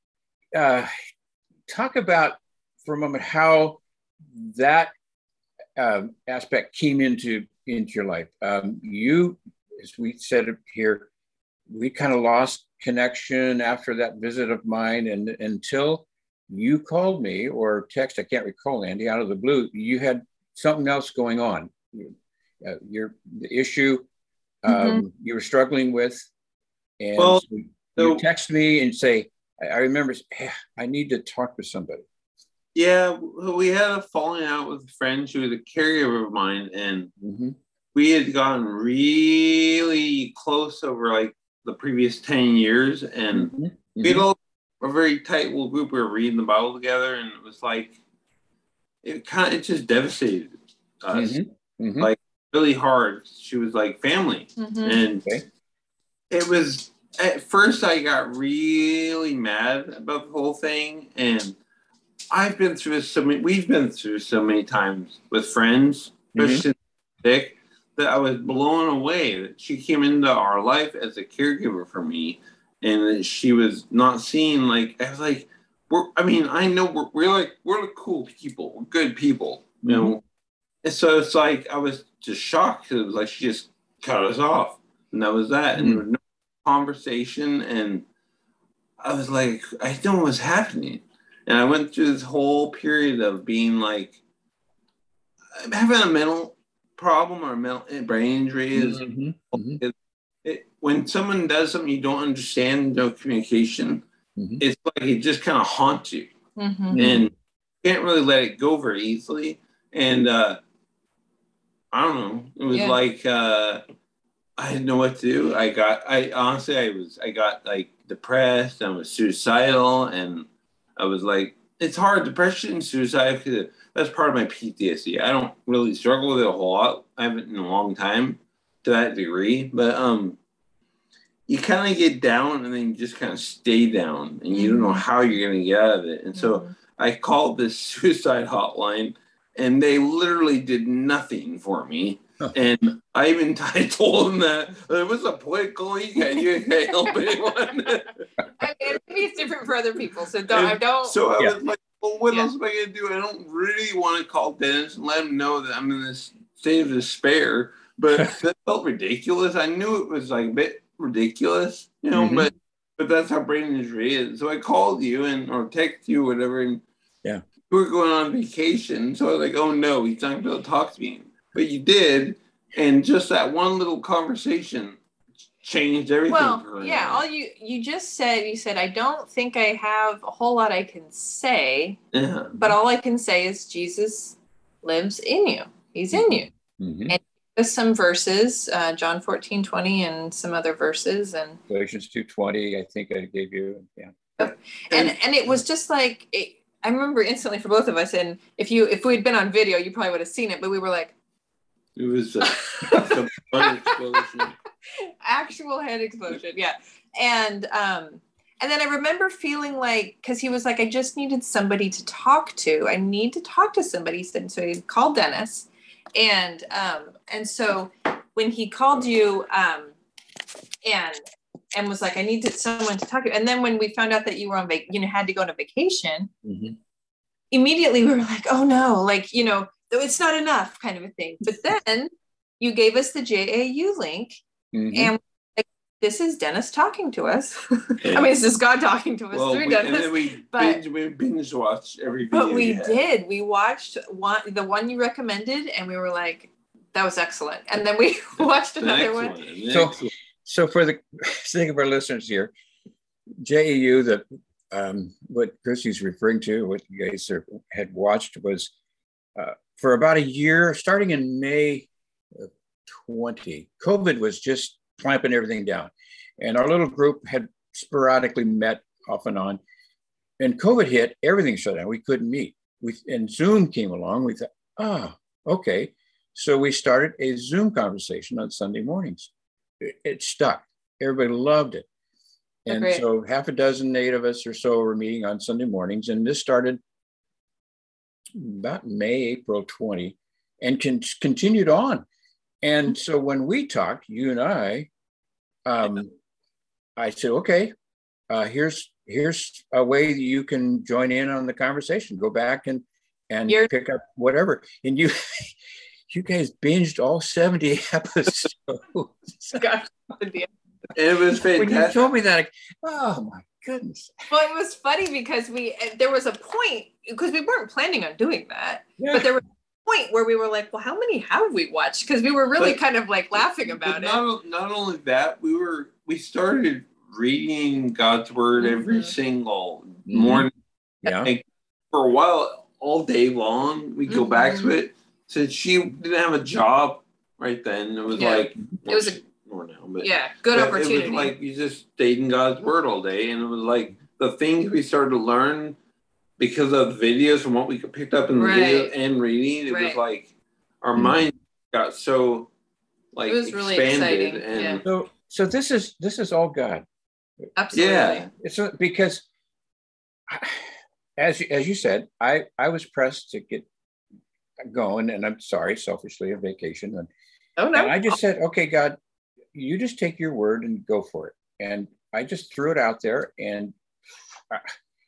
uh, talk about for a moment how that um, aspect came into, into your life. Um, you, as we said it here, we kind of lost connection after that visit of mine. And until you called me or text, I can't recall, Andy, out of the blue, you had something else going on. Uh, your the issue um, mm-hmm. you were struggling with. And well, so you text me and say, I, I remember, hey, I need to talk to somebody. Yeah, we had a falling out with a friend. She was a caregiver of mine. And mm-hmm. we had gotten really close over like the previous ten years. And mm-hmm. we had all a very tight little group. We were reading the Bible together, and it was like it kind of it just devastated us. Mm-hmm. Mm-hmm. Like really hard. She was like family, mm-hmm. and okay. it was at first I got really mad about the whole thing, and I've been through this so many. We've been through so many times with friends, especially mm-hmm. Dick, that I was blown away that she came into our life as a caregiver for me. And she was not seeing, like, I was like, we're, I mean, I know we're, we're like, we're the cool people, we're good people, you mm-hmm. know? And so it's like, I was just shocked because it was like, she just cut us off. And that was that. Mm-hmm. And there was no conversation. And I was like, I didn't know what was happening. And I went through this whole period of being like, having a mental problem or a mental brain injury is, mm-hmm. Mm-hmm. is It, when someone does something you don't understand, no communication, mm-hmm. it's like it just kind of haunts you. Mm-hmm. And you can't really let it go very easily. And uh, I don't know. It was yeah. like uh, I didn't know what to do. I got, I honestly, I was, I got like depressed. I was suicidal. And I was like, it's hard. Depression and suicide, because that's part of my P T S D. I don't really struggle with it a whole lot. I haven't in a long time. To that degree, but um, you kind of get down and then you just kind of stay down, and you don't know how you're going to get out of it. And so mm-hmm. I called this suicide hotline, and they literally did nothing for me. Oh. And I even I told them that uh, what's the point, Colleen? Can you can't help anyone? I mean, maybe it's different for other people, so don't. I don't. So I yeah. was like, well, what yeah. else am I going to do? I don't really want to call Dennis and let him know that I'm in this state of despair. But that felt ridiculous. I knew it was like a bit ridiculous, you know, mm-hmm. but but that's how brain injury is. So I called you and or text you, or whatever, and yeah, we were going on vacation. So I was like, oh no, he's not going to be able to talk to me. But you did, and just that one little conversation changed everything well, for her. Yeah, all you you just said, you said, I don't think I have a whole lot I can say, yeah. but all I can say is Jesus lives in you. He's in you. Mm-hmm. And some verses, uh, John fourteen twenty, and some other verses, and Galatians two twenty, I think I gave you. Yeah. And and it was just like, it, I remember instantly for both of us. And if you if we'd been on video, you probably would have seen it. But we were like, it was a, a head explosion. Actual head explosion, yeah. And um, and then I remember feeling like, because he was like, I just needed somebody to talk to. I need to talk to somebody. He said, so he called Dennis. And um, and so when he called you um, and and was like, I need to, someone to talk to, and then when we found out that you were on vac- you know, had to go on a vacation, mm-hmm. immediately we were like, oh no, like, you know, it's not enough kind of a thing. But then you gave us the J A U link, mm-hmm. and like, this is Dennis talking to us. Yeah. I mean, this is God talking to us well, through we, Dennis. And then we but, binge, we binge watched every video. But we did. We watched one, the one you recommended, and we were like, that was excellent. And then we watched another one. So, so for the sake of our listeners here, J E U, that um, what Chrissy's referring to, what you guys are, had watched was uh, for about a year, starting in May of twenty, COVID was just clamping everything down. And our little group had sporadically met off and on. And COVID hit, everything shut down. We couldn't meet. We, and Zoom came along. We thought, oh, okay. So we started a Zoom conversation on Sunday mornings. It, it stuck. Everybody loved it. And Agreed. So half a dozen, eight of us or so were meeting on Sunday mornings. And this started about May, April twentieth, and con- continued on. And so when we talked, you and I, um, I said, okay, uh, here's here's a way that you can join in on the conversation. Go back and and You're- pick up whatever. And you you guys binged all seventy episodes. Gosh, it was fantastic. When you told me that, oh my goodness. Well, it was funny because we there was a point, because we weren't planning on doing that, yeah. but there was a point where we were like, well, how many have we watched? Because we were really but, kind of like laughing about not, it. Not only that, we were we started reading God's word mm-hmm. every single mm-hmm. morning. Yeah. And for a while, all day long, we mm-hmm. go back to it. Since she didn't have a job right then, it was yeah. like it was a more now, but yeah, good but opportunity. It was like you just stayed in God's word all day, and it was like the things we started to learn because of videos and what we picked up in the right. videos and reading. It right. was like our mm-hmm. mind got so like it was expanded. Really exciting. And yeah. So, so this is this is all God. Absolutely. Yeah. It's a, because, as you, as you said, I I was pressed to get going, and I'm sorry, selfishly, a vacation, and, oh, no. and I just said, okay, God, you just take your word and go for it. And I just threw it out there, and uh,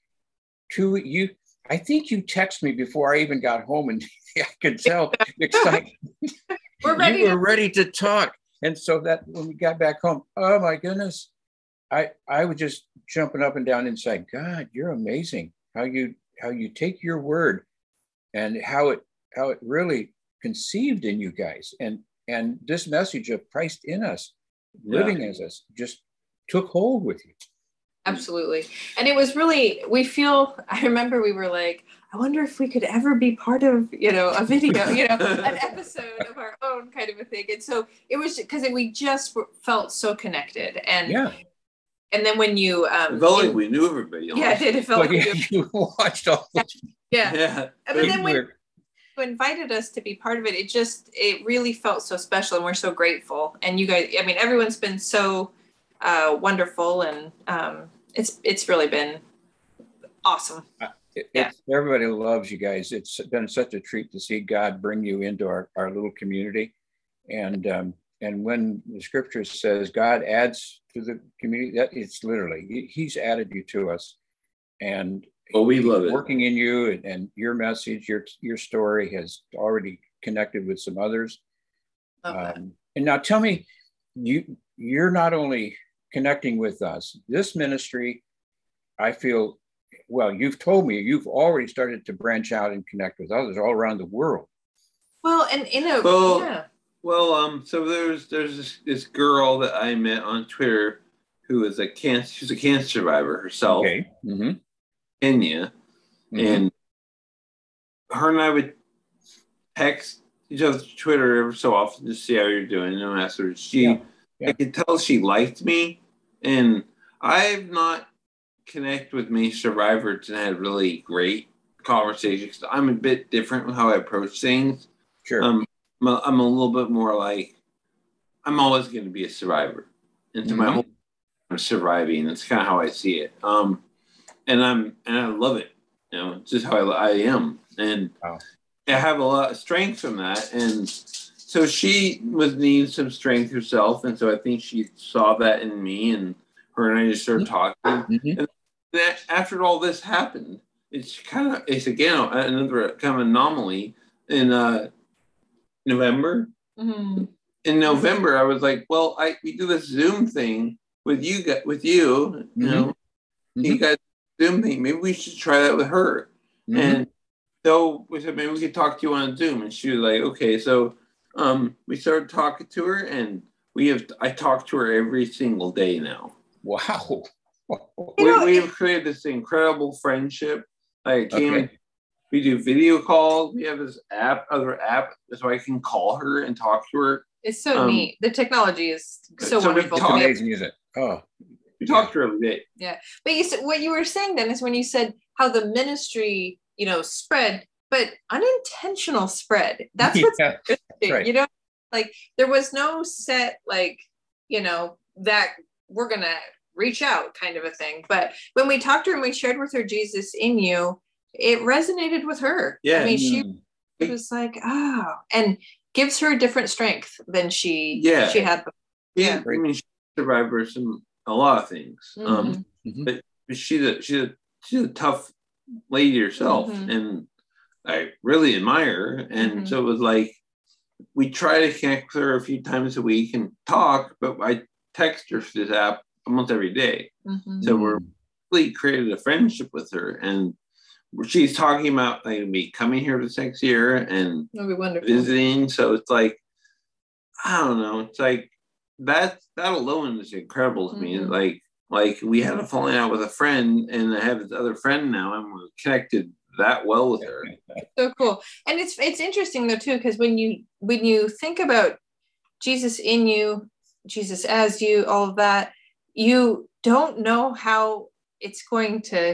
to you, I think you texted me before I even got home, and I could tell excited. We're ready you were to- ready to talk, and so that when we got back home, oh my goodness, I I was just jumping up and down inside. God, you're amazing. How you how you take your word, and how it how it really conceived in you guys, and and this message of Christ in us, living yeah. as us, just took hold with you. Absolutely. And it was really, we feel, I remember we were like, I wonder if we could ever be part of, you know, a video, you know, an episode of our own kind of a thing. And so it was because we just felt so connected. And yeah. And then when you, um, it felt like we knew everybody. Yeah, it did. It felt well, like yeah, we you watched all this. Yeah. Yeah. But then when you invited us to be part of it, it just, it really felt so special, and we're so grateful. And you guys, I mean, everyone's been so uh, wonderful, and um, it's it's really been awesome. Uh, it, yeah. Everybody loves you guys. It's been such a treat to see God bring you into our, our little community. And um, and when the scripture says God adds to the community, that it's literally, he's added you to us. And well, we love it. Working in you, and, and your message, your your story has already connected with some others. Um, and now tell me, you you're not only connecting with us, this ministry, I feel, well, you've told me you've already started to branch out and connect with others all around the world. Well, and in a well, yeah. Well, um, so there's there's this, this girl that I met on Twitter who is a cancer. She's a cancer survivor herself. Okay. Mm-hmm. Kenya, mm-hmm. and her and I would text each other on Twitter every so often to see how you're doing. And I asked her, she, yeah. Yeah. I could tell she liked me, and I've not connected with many survivors and had really great conversations. I'm a bit different with how I approach things. Sure. Um, I'm a, I'm a little bit more like, I'm always going to be a survivor. And to mm-hmm. my whole I'm surviving. That's kind of how I see it. Um, and I'm and I love it. You know, it's just how I, I am. And wow. I have a lot of strength from that. And so she was needing some strength herself. And so I think she saw that in me, and her and I just started talking. Mm-hmm. And then after all this happened, it's kind of, it's again, another kind of anomaly in uh, November. Mm-hmm. In November, I was like, well, I we do this Zoom thing with you, with you, you know, mm-hmm. you guys Zoom thing. Maybe we should try that with her. Mm-hmm. And so we said, maybe we could talk to you on Zoom. And she was like, okay. So um, we started talking to her, and we have, I talk to her every single day now. Wow. we, we've created this incredible friendship. Like, came, okay. We do video calls. We have this app, other app, so I can call her and talk to her. It's so um, neat. The technology is so, so wonderful. It's amazing, isn't it? Oh, we talk yeah. to her every day. Yeah, but you said what you were saying, Dennis, when you said how the ministry, you know, spread, but unintentional spread. That's what's yeah, interesting. Right. You know, like there was no set, like, you know, that we're gonna reach out kind of a thing. But when we talked to her and we shared with her Jesus in you, it resonated with her. Yeah, I mean, she mm. was like, oh, and gives her a different strength than she yeah she had before. Yeah, I mean, she survived for some a lot of things. Mm-hmm. Um, mm-hmm. But she's a she's a she's a tough lady herself, mm-hmm. and I really admire her. And mm-hmm. so it was like we try to connect with her a few times a week and talk, but I text her through this app almost every day. Mm-hmm. So we're really created a friendship with her, and she's talking about like me coming here this next year and visiting. So it's like, I don't know. It's like that. That alone is incredible to mm-hmm. me. Like, like we had a falling out with a friend, and I have this other friend now, and we're connected that well with her. So cool. And it's it's interesting though too, because when you when you think about Jesus in you, Jesus as you, all of that, you don't know how it's going to.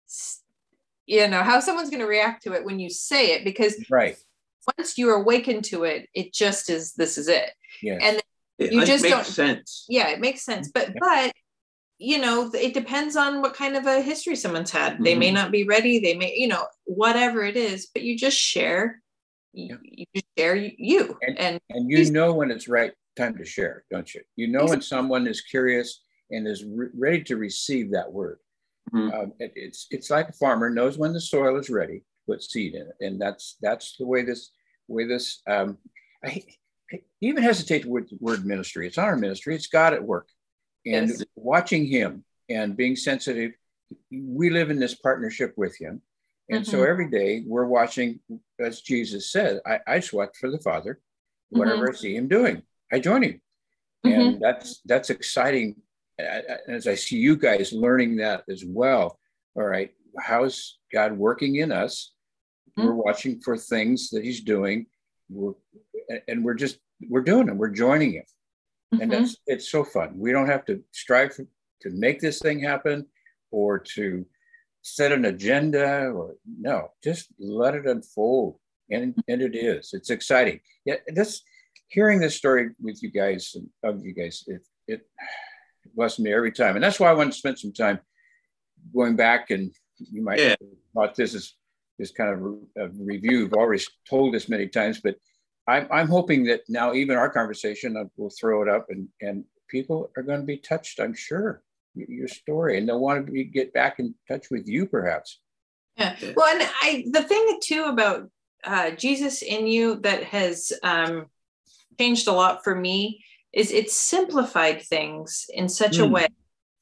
You know, how someone's going to react to it when you say it, because right. once you awaken to it, it just is, this is it. Yes. And it, you it just makes don't sense. Yeah, it makes sense. But, yeah. but, you know, it depends on what kind of a history someone's had. Mm-hmm. They may not be ready. They may, you know, whatever it is, but you just share, yeah. you, you share you. And, and, and you know when it's right time to share, don't you? You know, exactly. when someone is curious and is re- ready to receive that word. Mm-hmm. Um, it, it's it's like a farmer knows when the soil is ready to put seed in it, and that's that's the way this way this. Um, I, I even hesitate with the word ministry. It's not our ministry. It's God at work, and yes. watching Him and being sensitive. We live in this partnership with Him, and mm-hmm. so every day we're watching, as Jesus said, I, I sweat for the Father. Whatever mm-hmm. I see Him doing, I join Him, mm-hmm. and that's that's exciting. As I see you guys learning that as well. All right, how's God working in us? Mm-hmm. We're watching for things that He's doing, we're, and we're just we're doing them. We're joining Him, mm-hmm. and that's it's so fun. We don't have to strive for, to make this thing happen, or to set an agenda, or no, just let it unfold, and and it is. It's exciting. Yeah, this hearing this story with you guys and of you guys, it it. bless me every time. And that's why I want to spend some time going back, and you might yeah. thought this is this kind of a review. You've already told us many times, but I'm, I'm hoping that now even our conversation, we'll throw it up, and, and people are going to be touched, I'm sure, your story, and they'll want to be, get back in touch with you perhaps. Yeah. Well, and I, the thing too about uh, Jesus in you that has um, changed a lot for me is it simplified things in such mm. a way.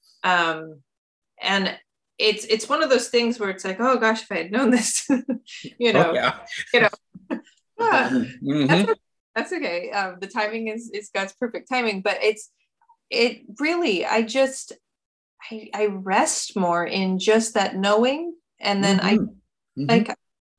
Um, and it's it's one of those things where it's like, oh gosh, if I had known this, you know, oh, yeah. you know, yeah, mm-hmm. that's, okay. that's okay. Um, the timing is, is God's perfect timing, but it's, it really, I just, I, I rest more in just that knowing. And then mm-hmm. I mm-hmm. like,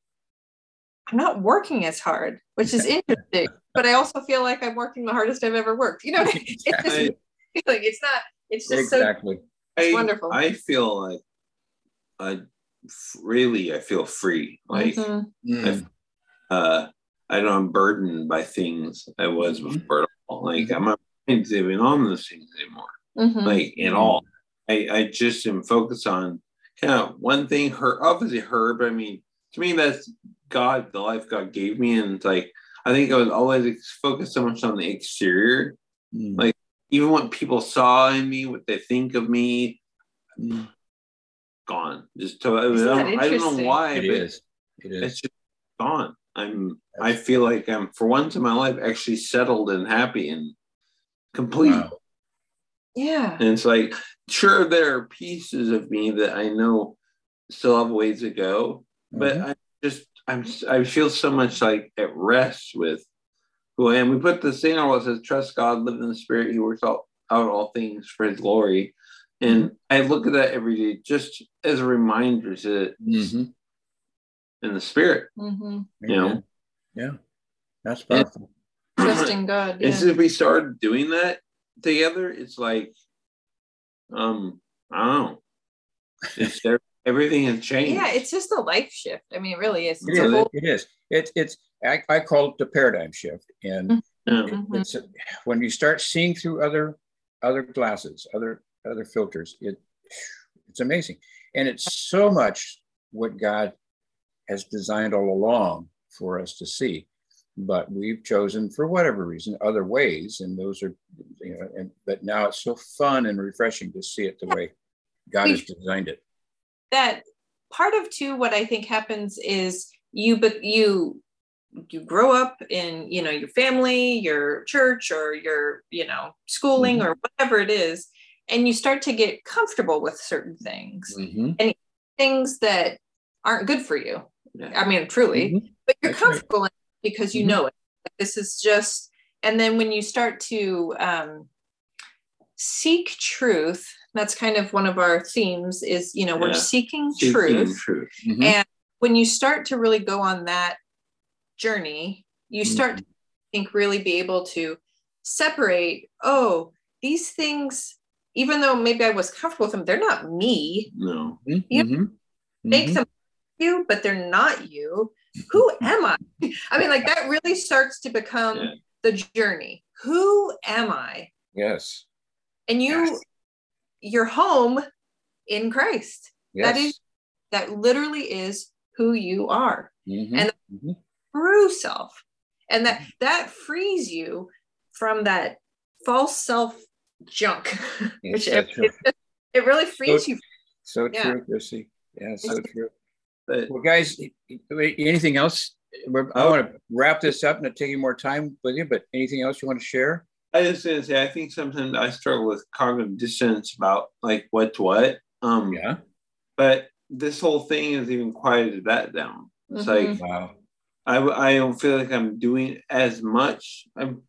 I'm not working as hard, which is interesting, but I also feel like I'm working the hardest I've ever worked. You know, it's just I, like, it's not, it's just exactly. so it's I, wonderful. I feel like I really, I feel free. Like, mm-hmm. I've, uh, I don't, I'm burdened by things I was mm-hmm. before. Like, mm-hmm. I'm not even on those things anymore. Mm-hmm. Like, at all. I, I just am focused on kind of one thing, her, obviously her, but I mean, to me, that's God, the life God gave me. And it's like, I think I was always focused so much on the exterior. Mm. Like, even what people saw in me, what they think of me, mm. gone. Just to, I, don't, I don't know why, it but is. It is. It's just gone. I'm, That's I feel like I'm, for once in my life, actually settled and happy and complete. Wow. Yeah. And it's like, sure, there are pieces of me that I know still have ways to go, but mm-hmm. I just, I'm, I feel so much like at rest with who I am. We put this thing on what says, trust God, live in the Spirit. He works out, out all things for His glory. And mm-hmm. I look at that every day just as a reminder to mm-hmm. in the spirit. Mm-hmm. You know? Yeah. That's powerful. Trusting God. Yeah. And since we started doing that together, it's like, um, I don't know. It's there. Everything has changed. Yeah, it's just a life shift. I mean, it really is. It is. Whole- it is. It's. It's. I, I call it the paradigm shift, and mm-hmm. it, it's a, when you start seeing through other other glasses, other other filters. It it's amazing, and it's so much what God has designed all along for us to see, but we've chosen for whatever reason other ways, and those are, you know. And but now it's so fun and refreshing to see it the way God has designed it. That part of too, what I think happens is you, but you, you grow up in, you know, your family, your church, or your, you know, schooling, mm-hmm. or whatever it is, and you start to get comfortable with certain things, mm-hmm. and things that aren't good for you. Yeah. I mean, truly, mm-hmm. but you're That's comfortable right. in it because you mm-hmm. know it. This is just, and then when you start to um, seek truth. That's kind of one of our themes is, you know, we're yeah. seeking, seeking truth. truth. Mm-hmm. And when you start to really go on that journey, you start mm-hmm. to think really be able to separate, oh, these things, even though maybe I was comfortable with them, they're not me. No. You mm-hmm. make mm-hmm. them you, but they're not you. Who am I? I mean, like that really starts to become yeah. the journey. Who am I? Yes. And you... Yes. Your home in Christ. Yes. That is, that literally is who you are. Mm-hmm. And mm-hmm. true self. And that, that frees you from that false self junk. Yes, which it, it, it really frees so, you. So yeah. true, Chrissy. Yeah, so true. But, well, guys, anything else? We're, I want to wrap this up and not taking more time with you, but anything else you want to share? I just gonna say, I think sometimes I struggle with cognitive dissonance about like what's what. Um, yeah. But this whole thing has even quieted that down. It's mm-hmm. like, wow. I, I don't feel like I'm doing as much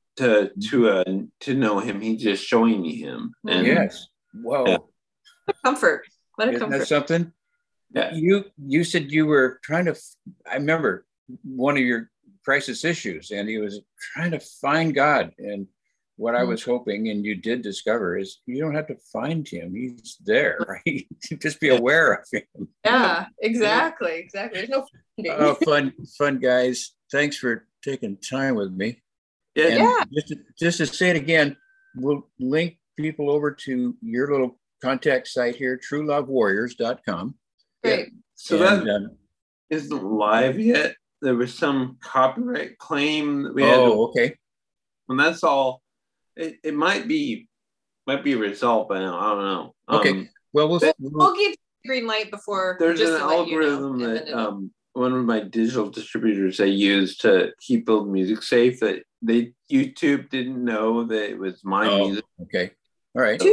to to uh, to know him. He's just showing me him. And yes. Whoa. Yeah. What a comfort. What a Isn't comfort. that something? Yeah. You you said you were trying to. I remember one of your crisis issues, and he was trying to find God. And what I was hoping, and you did discover, is you don't have to find him. He's there, right? Just be aware of him. Yeah, exactly. Exactly. There's no oh, fun, fun guys. Thanks for taking time with me. Yeah. And yeah. Just to, just to say it again, we'll link people over to your little contact site here, true love warriors dot com. Great. Yeah. So and, that um, isn't live yet. There was some copyright claim that we had. Oh, to, okay. And that's all. It, it might be might be resolved by now. I don't know. Okay. Um, well, we'll, we'll, we'll we'll give green light before. There's just an algorithm you know, that um, one of my digital distributors I use to keep the music safe that they YouTube didn't know that it was my oh, music. Okay. All right.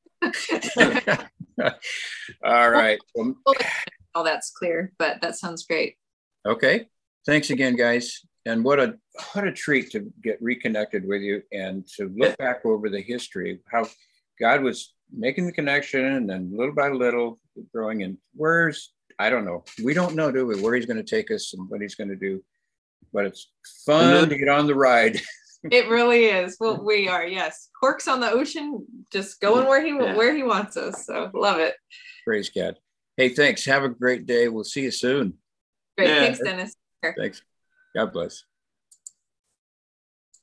All right. Well, all that's clear, but that sounds great. Okay. Thanks again, guys. And what a what a treat to get reconnected with you and to look back over the history, how God was making the connection and then little by little growing. And where's, I don't know. We don't know, do we, where he's going to take us and what he's going to do. But it's fun to get on the ride. It really is. Well, we are, yes. Corks on the ocean, just going where he yeah. where he wants us. So love it. Praise God. Hey, thanks. Have a great day. We'll see you soon. Great. Yeah. Thanks, Dennis. Thanks. God bless.